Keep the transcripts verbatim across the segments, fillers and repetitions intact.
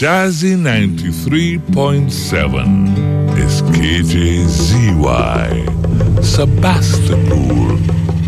Jazzy ninety-three point seven is K J Z Y, Sebastopol.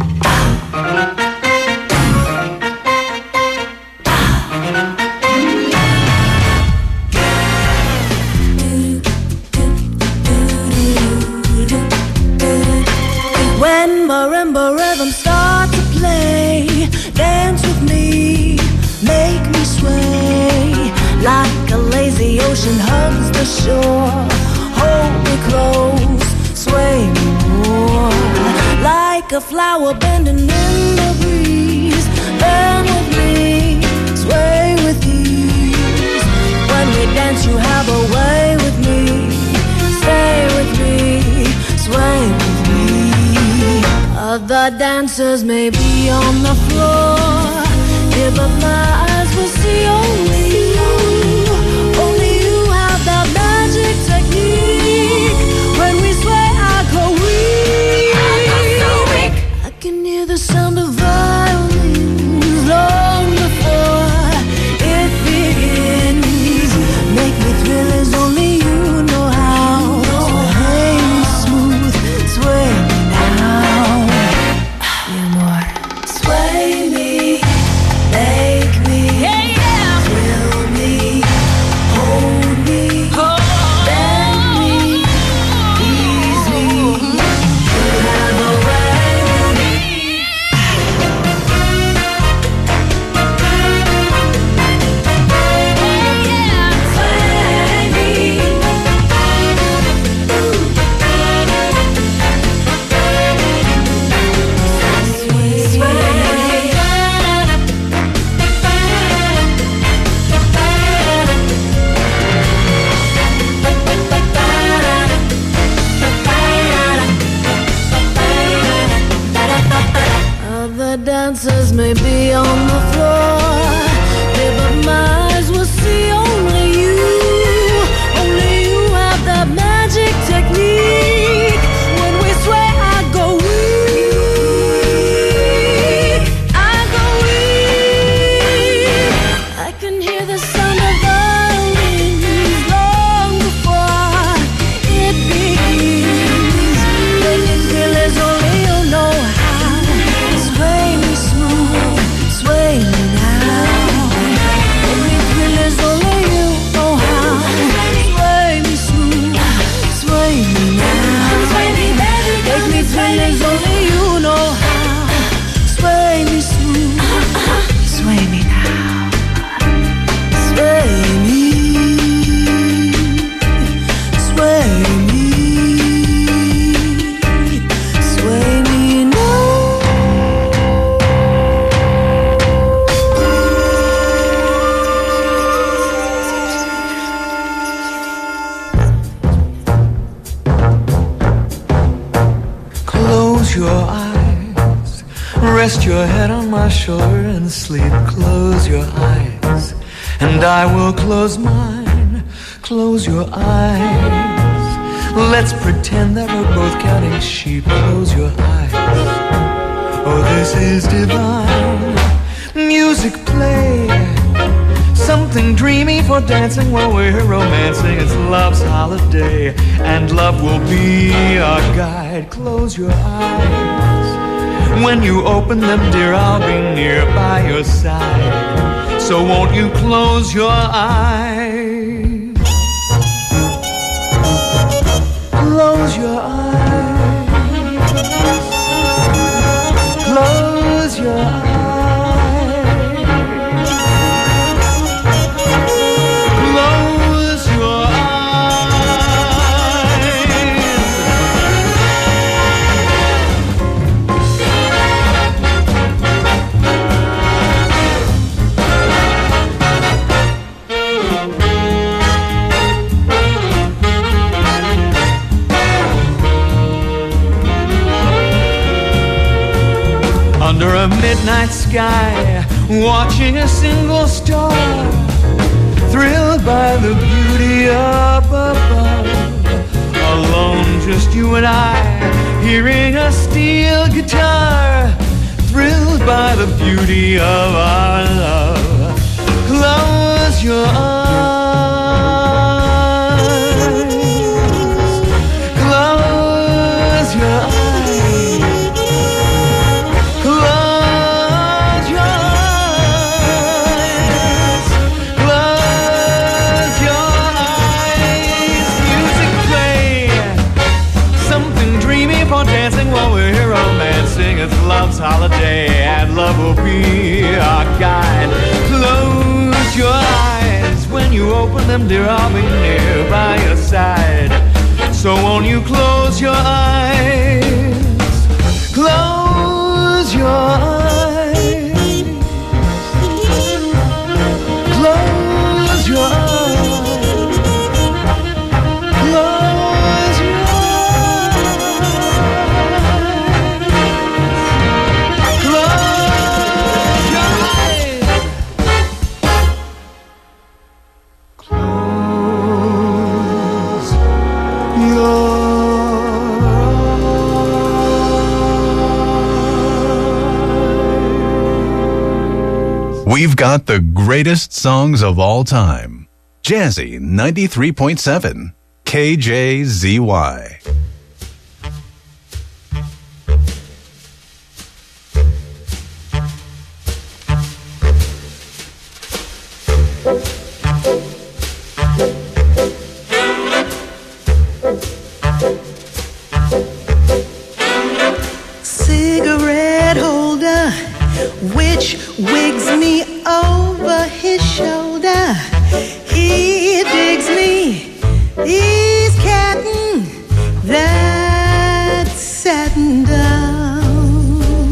When marimba rhythms start to play, dance with me, make me sway, like a lazy ocean hugs the shore. Hold me close, sway me more, like a flower bending in the breeze. Bend with me, sway with ease. When we dance you have a way with me. Stay with me, sway with me. Other dancers may be on the floor, yeah, but my eyes will see only you. Only you have that magic technique. When we sway, I go weak. I go so weak. I can hear the sound of violins long before it begins. Make me thrill as only you know how. Sway me smooth, sway me now. Yeah, more. Sway me, make me, yeah, yeah. Thrill me, hold me, oh. Bend me, ease me. You have a way with me. Yeah, yeah. Sway me. Other dancers may be on the floor, yeah, but my eyes will see only you. Only you have that magic technique. When we sway, I go weak. I go weak. I can hear the sound of violins long before it begins. Make it feel as only you know how. Sway me smooth, sway me now. Make me feel as only you know how. Sway me smooth, sway me now. Make me feel as only you know how. Sway me smooth, sway me now. Sway me, sway me, sway me now. Close your eyes, rest your head on my shoulder and sleep. Close your eyes, and I will close mine. Close your eyes, let's pretend that we're both counting sheep. Close your eyes, oh this is divine. Music play, something dreamy for dancing while we're romancing. It's love's holiday, and love will be our guide. Close your eyes, when you open them, dear, I'll be near by your side. So won't you close your eyes? Close your eyes, close your eyes. Close your under a midnight sky, watching a single star, thrilled by the beauty up above. Alone, just you and I, hearing a steel guitar, thrilled by the beauty of our love. Close your eyes. open them, dear, I'll be near by your side. So won't you close your eyes? Close your eyes. Close your eyes. Close your eyes. Close your eyes. Close your We've got the greatest songs of all time. Jazzy ninety-three point seven, K J Z Y. Cigarette holder, which wigs me over his shoulder. He digs me, he's catting that satin down.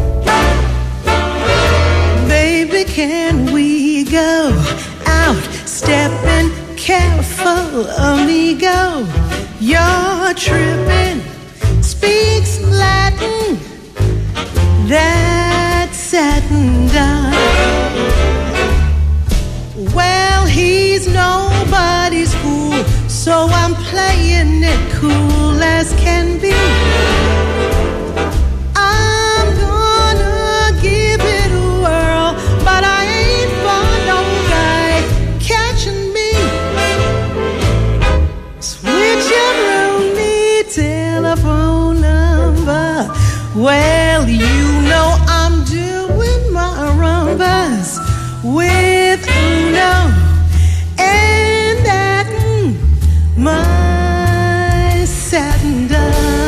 Baby, can we go out stepping careful, amigo? You're tripping, speaks Latin, that satin down. Well, he's nobody's fool, so I'm playing it cool as can be. I'm gonna give it a whirl, but I ain't for no guy catching me. Switch your only telephone number. Well, you know I'm doing my rumbas with Uno and that mm, my satin dove.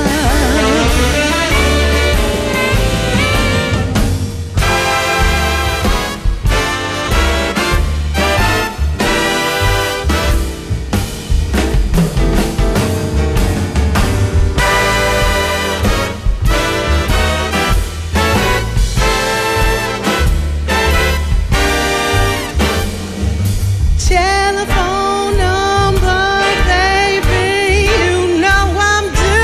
Telephone number, baby, you know I'm doing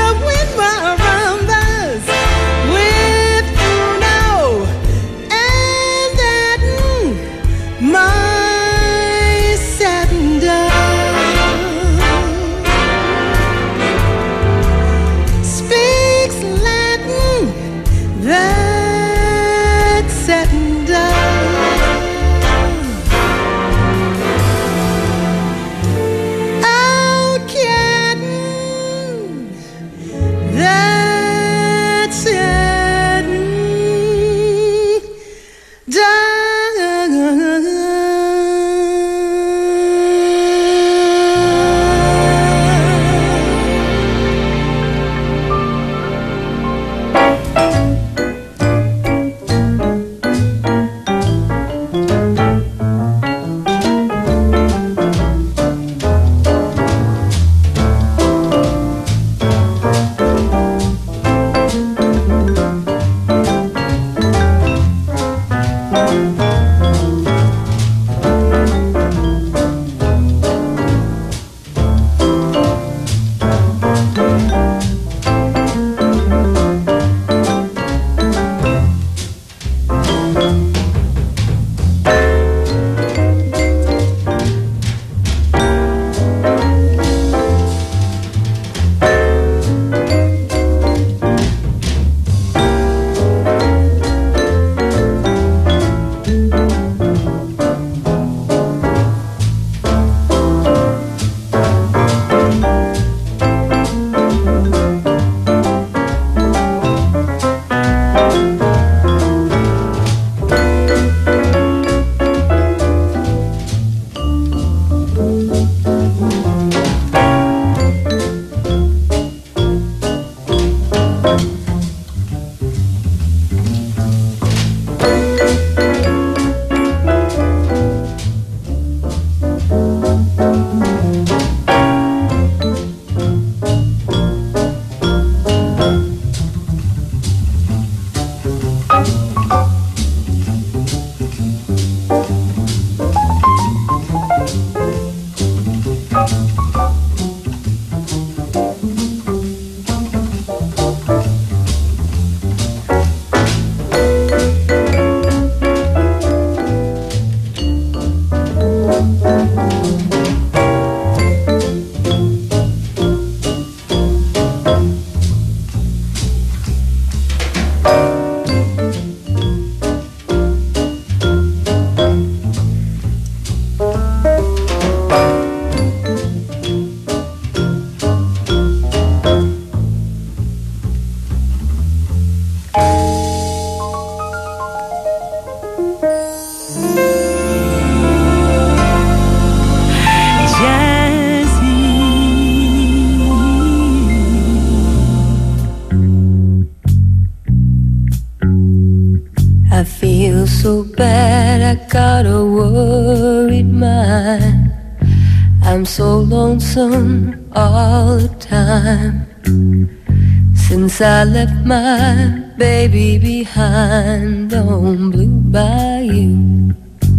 so bad I got a worried mind. I'm so lonesome all the time. Since I left my baby behind on Blue Bayou.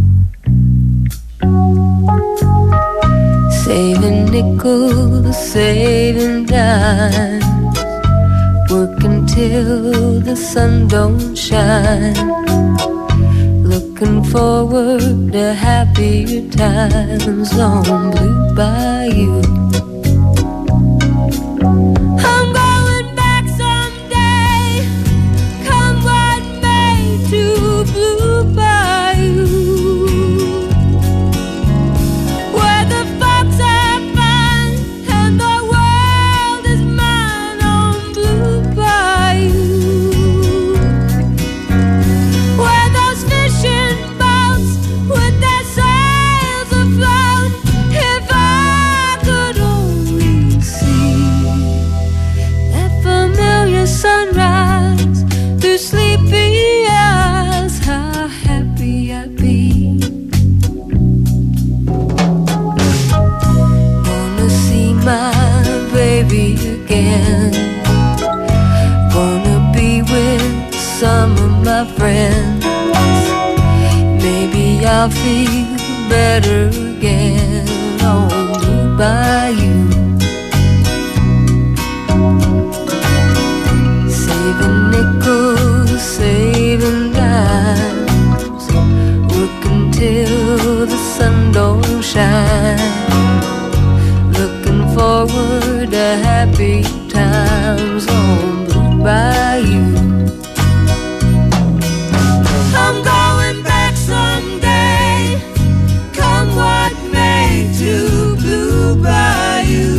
Saving nickels, saving dimes, working till the sun don't shine, looking forward to happier times on Blue Bayou. I'm going back someday, come what may, to Blue Bayou, where the folks are fine and the world is mine on Blue Bayou, where those fishing boats with their sails afloat, if I could only see that familiar sunrise through sleepy eyes, how happy I'd be. Wanna see my baby again, gonna be with some of my friends. Maybe I'll feel better again on Blue Bayou. Saving nickels, saving dimes, working till the sun don't shine, looking forward to happy times on Blue Bayou. I'm going back someday, come what may, to Blue Bayou,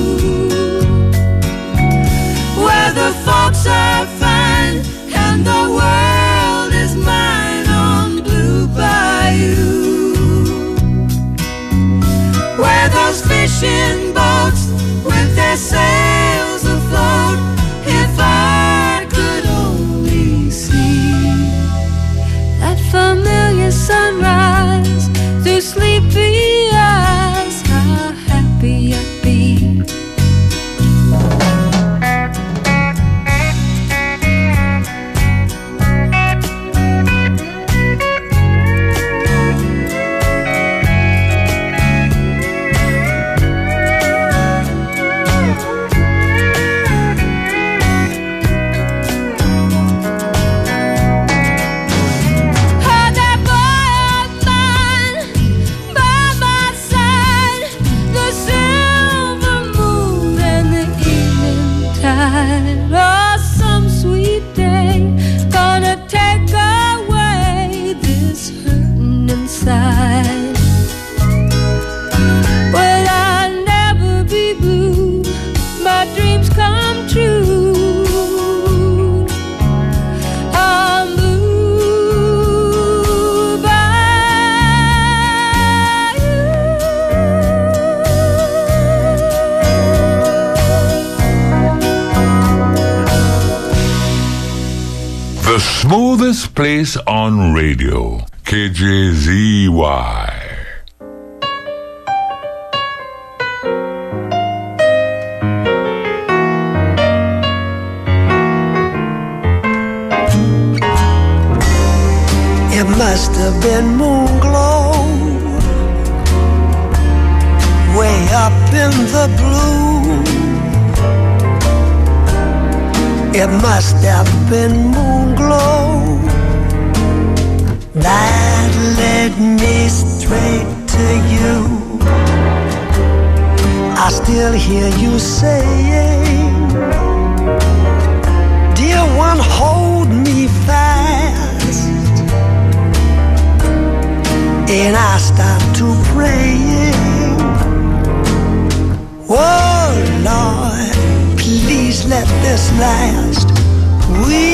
where the folks are fine and the world is mine on Blue Bayou, where those fishing boats with their sails afloat, if I could only see that familiar sunrise through sleepy eyes, how happy I'd be. Had that boy of mine by my side, the silver moon and the evening tide. Oh, some sweet day gonna take away this hurting inside. Will I never be blue? My dreams come true. On Blue Bayou. The smoothest place on radio, K J Z Y. It must have been moon glow way up in the blue. It must have been moon glow that led me straight to you. I still hear you saying, dear one, hold me fast. And I start to praying, oh Lord, please let this last. We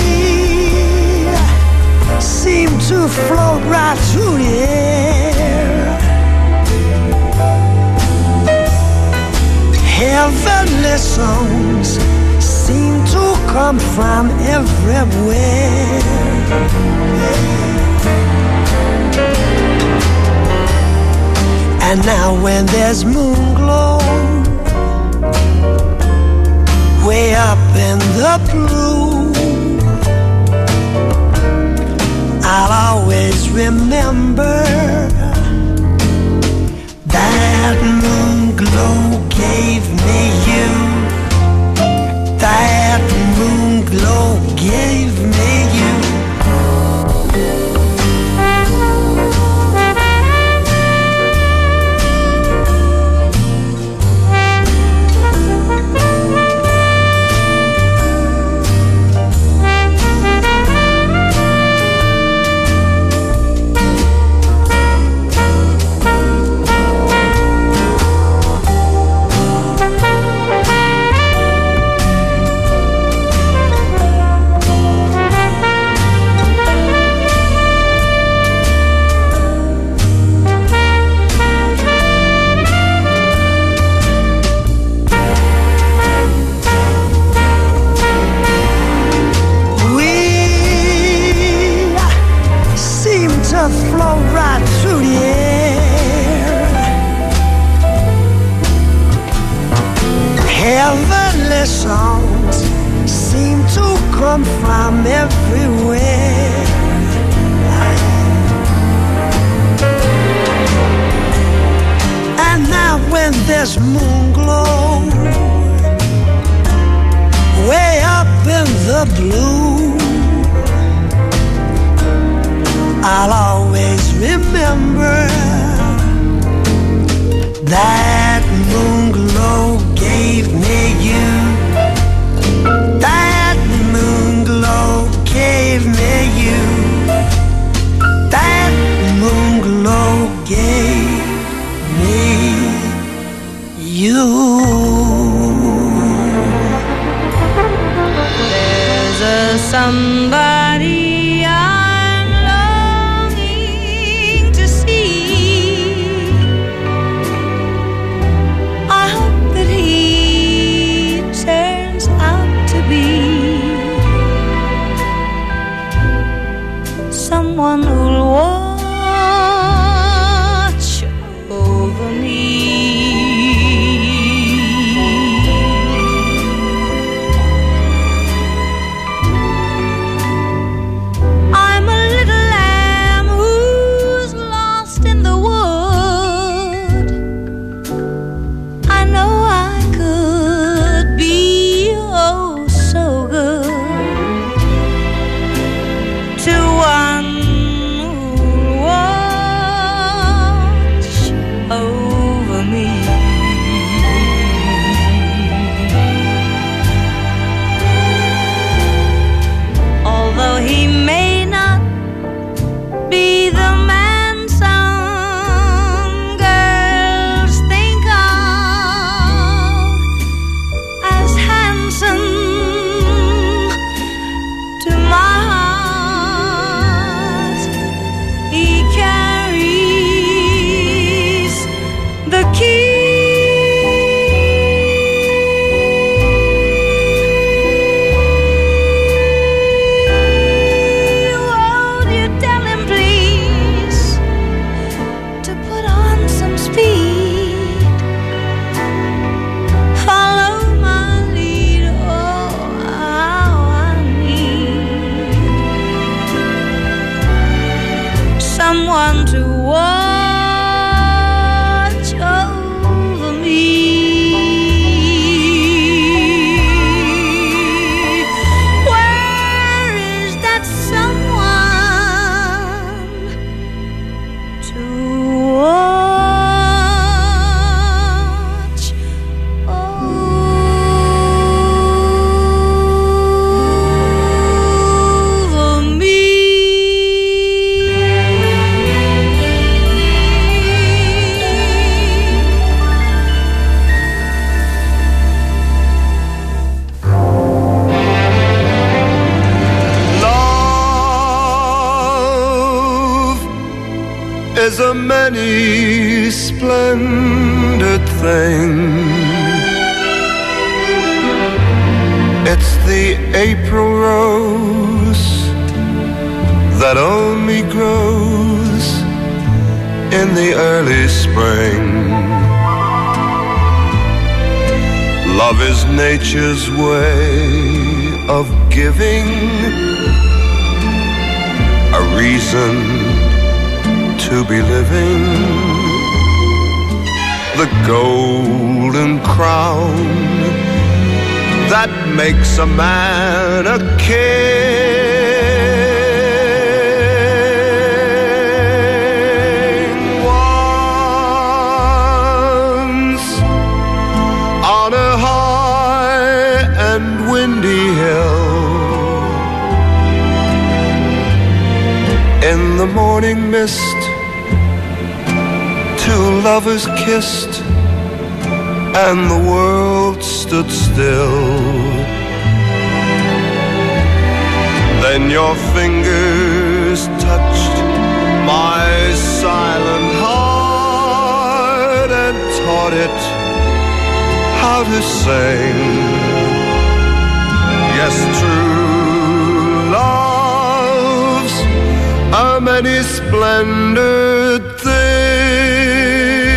seem to float right through the air. Heavenly songs seem to come from everywhere. And now when there's moon glow way up in the blue, I'll always remember that moon glow gave me you. That moon glow gave me you. Heavenly songs seem to come from everywhere. And now when there's moon glow way up in the blue, I'll always remember that moon glow gave me you. That moon glow gave me you. That moon glow gave me you. There's a somebody I'm longing to see. I hope that he turns out to be someone who'll watch over me. I'm a little lamb who's lost in the wood. I know I could be oh so good to one who'll watch over me. Although he may not be the man some girls think of as handsome, to my heart he carries the key. Won't you tell him please to put on some speed? Follow my lead, oh how I need someone to watch over me. Where is that someone to watch over me? Love is a many splendid thing. It's the April rose that only grows in the early spring. Love is nature's way of giving a reason to be living. The golden crown that makes a man a king. Once on a high and windy hill, in the morning mist, two lovers kissed, and the world stood still. Then your fingers touched my silent heart and taught it how to sing. Yes, true love's a many splendored thing.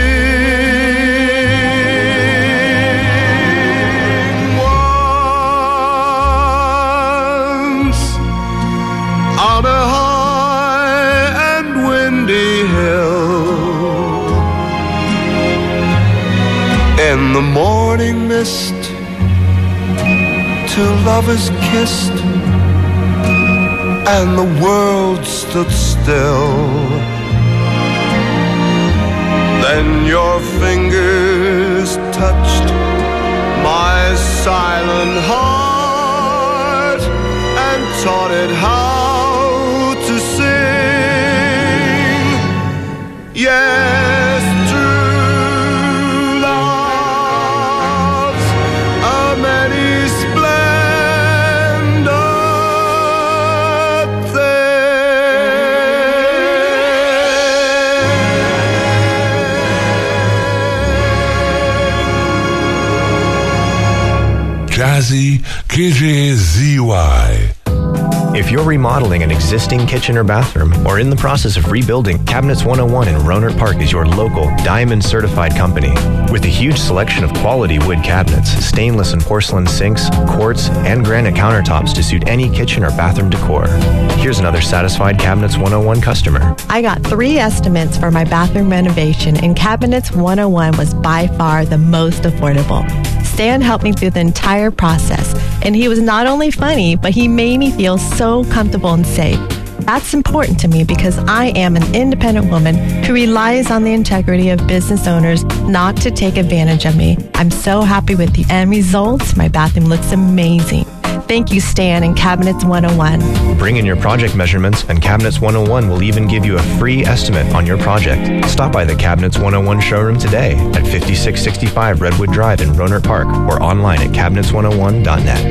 On a high and windy hill, in the morning mist, two lovers kissed, and the world stood still. Then your fingers touched my silent heart and taught it how to sing. Yes, true love's a many splendid thing. Jazzy K J Z Y. If you're remodeling an existing kitchen or bathroom or in the process of rebuilding, Cabinets one oh one in Rohnert Park is your local Diamond certified company. With a huge selection of quality wood cabinets, stainless and porcelain sinks, quartz, and granite countertops to suit any kitchen or bathroom decor. Here's another satisfied Cabinets one oh one customer. I got three estimates for my bathroom renovation, and Cabinets one oh one was by far the most affordable. Stan helped me through the entire process, and he was not only funny, but he made me feel so comfortable and safe. That's important to me because I am an independent woman who relies on the integrity of business owners not to take advantage of me. I'm so happy with the end results. My bathroom looks amazing. Thank you, Stan and Cabinets one oh one. Bring in your project measurements, and Cabinets one oh one will even give you a free estimate on your project. Stop by the Cabinets one oh one showroom today at fifty-six sixty-five Redwood Drive in Rohnert Park or online at cabinets one oh one dot net.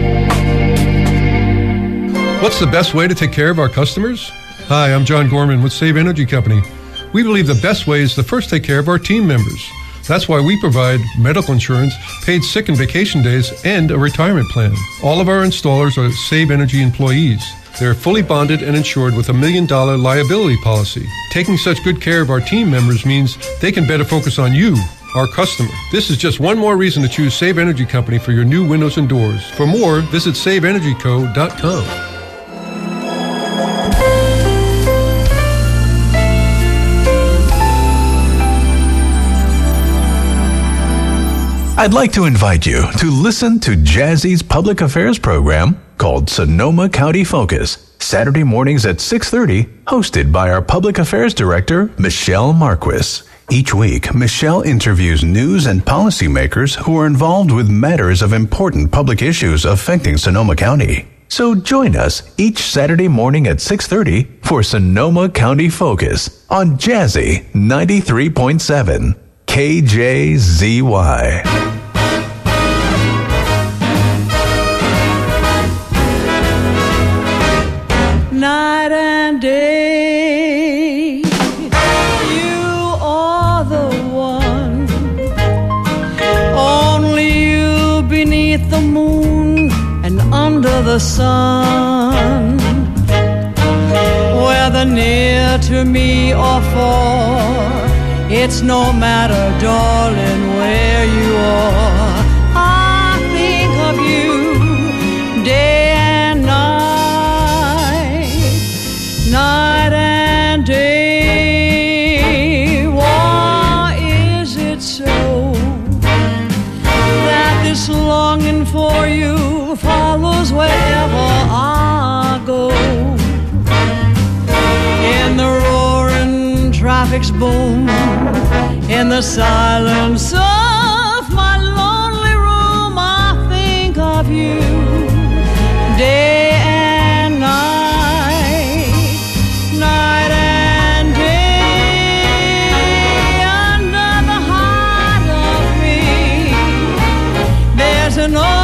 What's the best way to take care of our customers? Hi, I'm John Gorman with Save Energy Company. We believe the best way is to first take care of our team members. That's why we provide medical insurance, paid sick and vacation days, and a retirement plan. All of our installers are Save Energy employees. They're fully bonded and insured with a million dollar liability policy. Taking such good care of our team members means they can better focus on you, our customer. This is just one more reason to choose Save Energy Company for your new windows and doors. For more, visit save energy co dot com. I'd like to invite you to listen to Jazzy's public affairs program called Sonoma County Focus, Saturday mornings at six thirty, hosted by our public affairs director, Michelle Marquis. Each week, Michelle interviews news and policymakers who are involved with matters of important public issues affecting Sonoma County. So join us each Saturday morning at six thirty for Sonoma County Focus on Jazzy ninety-three point seven K J Z Y. Night and day, you are the one. Only you beneath the moon and under the sun. Whether near to me or far, It's no matter, darling, where you are. I think of you day and night, night and day. Why is it so that this longing for you follows wherever I go? In the roaring traffic's boom, in the silence of my lonely room, I think of you day and night, night and day. Under the heart of me, there's an old